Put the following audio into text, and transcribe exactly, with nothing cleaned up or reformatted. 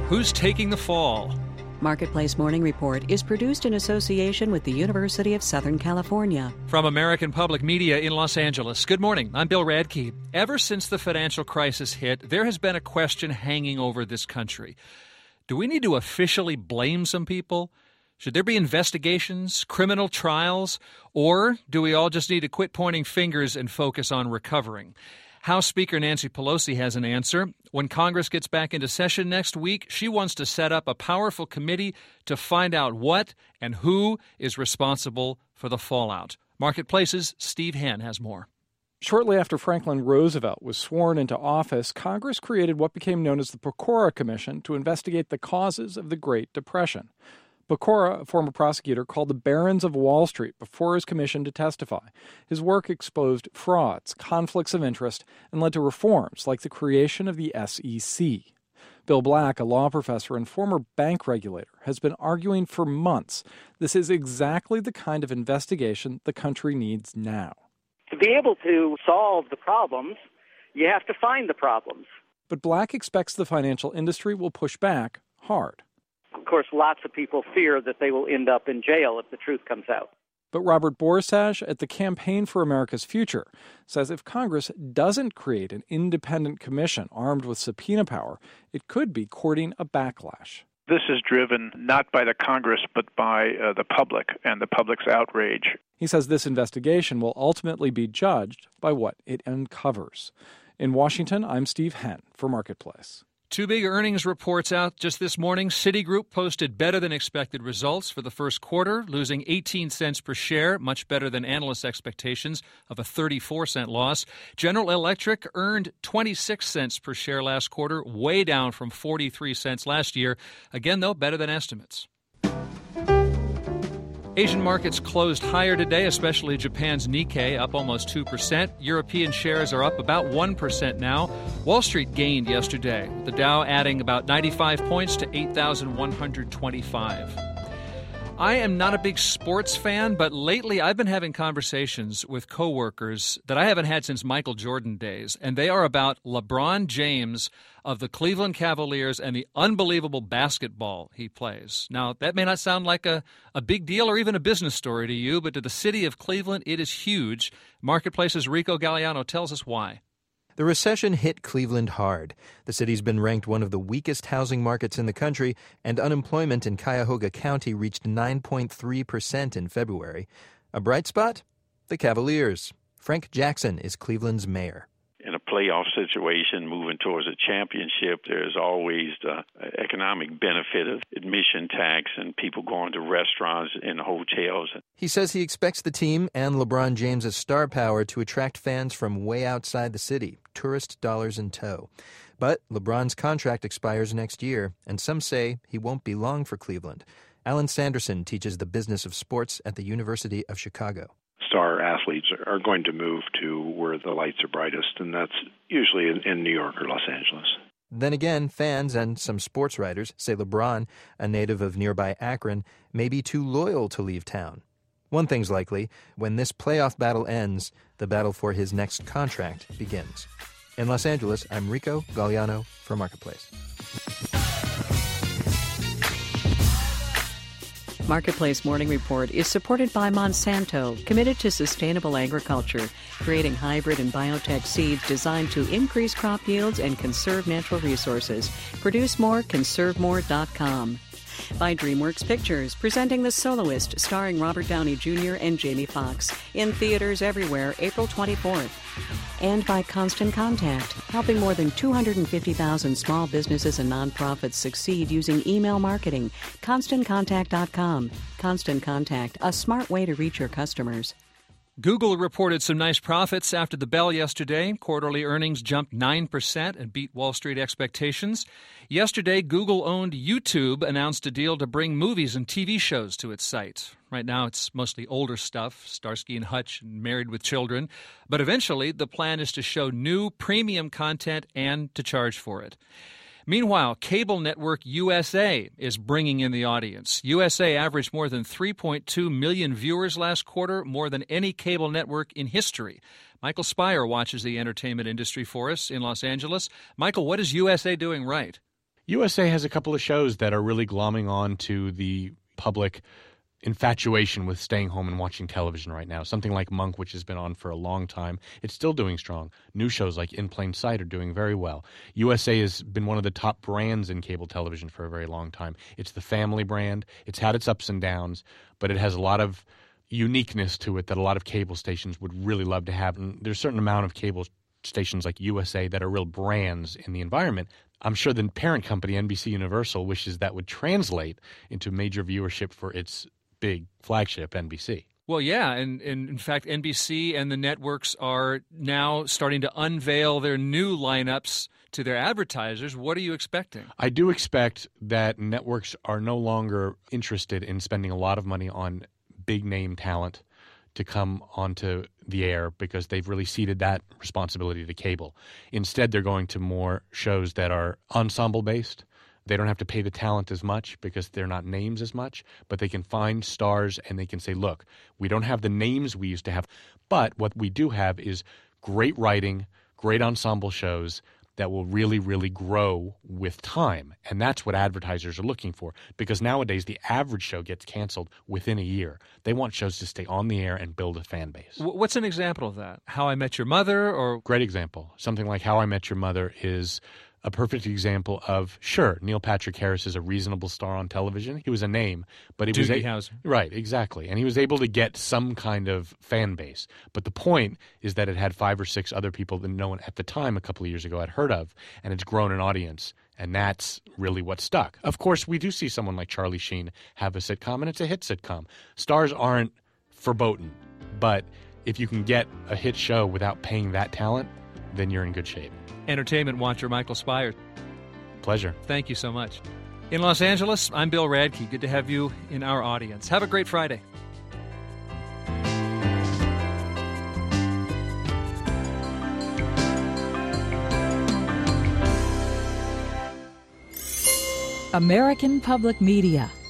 Who's taking the fall? Marketplace Morning Report is produced in association with the University of Southern California. From American Public Media in Los Angeles. Good morning. I'm Bill Radke. Ever since the financial crisis hit, there has been a question hanging over this country. Do we need to officially blame some people? Should there be investigations, criminal trials, or do we all just need to quit pointing fingers and focus on recovering? House Speaker Nancy Pelosi has an answer. When Congress gets back into session next week, she wants to set up a powerful committee to find out what and who is responsible for the fallout. Marketplace's Steve Henn has more. Shortly after Franklin Roosevelt was sworn into office, Congress created what became known as the Pecora Commission to investigate the causes of the Great Depression. Pecora, a former prosecutor, called the Barons of Wall Street before his commission to testify. His work exposed frauds, conflicts of interest, and led to reforms like the creation of the S E C. Bill Black, a law professor and former bank regulator, has been arguing for months this is exactly the kind of investigation the country needs now. To be able to solve the problems, you have to find the problems. But Black expects the financial industry will push back hard. Of course, lots of people fear that they will end up in jail if the truth comes out. But Robert Borsage at the Campaign for America's Future says if Congress doesn't create an independent commission armed with subpoena power, it could be courting a backlash. This is driven not by the Congress, but by uh, the public and the public's outrage. He says this investigation will ultimately be judged by what it uncovers. In Washington, I'm Steve Henn for Marketplace. Two big earnings reports out just this morning. Citigroup posted better than expected results for the first quarter, losing eighteen cents per share, much better than analysts' expectations of a thirty-four cent loss. General Electric earned twenty-six cents per share last quarter, way down from forty-three cents last year. Again, though, better than estimates. Asian markets closed higher today, especially Japan's Nikkei, up almost two percent. European shares are up about one percent now. Wall Street gained yesterday, the Dow adding about ninety-five points to eight thousand one hundred twenty-five. I am not a big sports fan, but lately I've been having conversations with coworkers that I haven't had since Michael Jordan days, and they are about LeBron James of the Cleveland Cavaliers and the unbelievable basketball he plays. Now, that may not sound like a, a big deal or even a business story to you, but to the city of Cleveland, it is huge. Marketplace's Rico Galliano tells us why. The recession hit Cleveland hard. The city's been ranked one of the weakest housing markets in the country, and unemployment in Cuyahoga County reached nine point three percent in February. A bright spot? The Cavaliers. Frank Jackson is Cleveland's mayor. In a playoff situation, moving towards a championship, there's always the economic benefit of admission tax and people going to restaurants and hotels. He says he expects the team and LeBron James' star power to attract fans from way outside the city, tourist dollars in tow. But LeBron's contract expires next year, and some say he won't be long for Cleveland. Alan Sanderson teaches the business of sports at the University of Chicago. Star athletes are going to move to where the lights are brightest, and that's usually in, in New York or Los Angeles. Then again, fans and some sports writers say LeBron, a native of nearby Akron, may be too loyal to leave town. One thing's likely, when this playoff battle ends, the battle for his next contract begins. In Los Angeles, I'm Rico Galliano for Marketplace. Marketplace Morning Report is supported by Monsanto, committed to sustainable agriculture, creating hybrid and biotech seeds designed to increase crop yields and conserve natural resources. Produce more, conserve more dot com. By DreamWorks Pictures, presenting The Soloist, starring Robert Downey Junior and Jamie Foxx, in theaters everywhere, April twenty-fourth. And by Constant Contact, helping more than two hundred fifty thousand small businesses and nonprofits succeed using email marketing. constant contact dot com. Constant Contact, a smart way to reach your customers. Google reported some nice profits after the bell yesterday. Quarterly earnings jumped nine percent and beat Wall Street expectations. Yesterday, Google-owned YouTube announced a deal to bring movies and T V shows to its site. Right now, it's mostly older stuff, Starsky and Hutch, and Married with Children. But eventually, the plan is to show new premium content and to charge for it. Meanwhile, cable network U S A is bringing in the audience. U S A averaged more than three point two million viewers last quarter, more than any cable network in history. Michael Spire watches the entertainment industry for us in Los Angeles. Michael, what is U S A doing right? U S A has a couple of shows that are really glomming on to the public infatuation with staying home and watching television right now. Something like Monk, which has been on for a long time, it's still doing strong. New shows like In Plain Sight are doing very well. U S A has been one of the top brands in cable television for a very long time. It's the family brand. It's had its ups and downs, but it has a lot of uniqueness to it that a lot of cable stations would really love to have. And there's a certain amount of cable stations like U S A that are real brands in the environment. I'm sure the parent company, N B C Universal, wishes that would translate into major viewership for its big flagship, N B C. Well, yeah, and, and in fact, N B C and the networks are now starting to unveil their new lineups to their advertisers. What are you expecting? I do expect that networks are no longer interested in spending a lot of money on big-name talent to come onto the air because they've really ceded that responsibility to cable. Instead, they're going to more shows that are ensemble-based. They don't have to pay the talent as much because they're not names as much, but they can find stars and they can say, look, we don't have the names we used to have, but what we do have is great writing, great ensemble shows that will really, really grow with time. And that's what advertisers are looking for, because nowadays the average show gets canceled within a year. They want shows to stay on the air and build a fan base. What's an example of that? How I Met Your Mother? Or Great example. Something like How I Met Your Mother is a perfect example of, sure, Neil Patrick Harris is a reasonable star on television. He was a name, but he was Doogie a- Howser. Right, exactly. And he was able to get some kind of fan base. But the point is that it had five or six other people that no one at the time, a couple of years ago, had heard of, and it's grown an audience. And that's really what stuck. Of course, we do see someone like Charlie Sheen have a sitcom, and it's a hit sitcom. Stars aren't verboten, but if you can get a hit show without paying that talent, then you're in good shape. Entertainment watcher Michael Spires. Pleasure. Thank you so much. In Los Angeles, I'm Bill Radke. Good to have you in our audience. Have a great Friday. American Public Media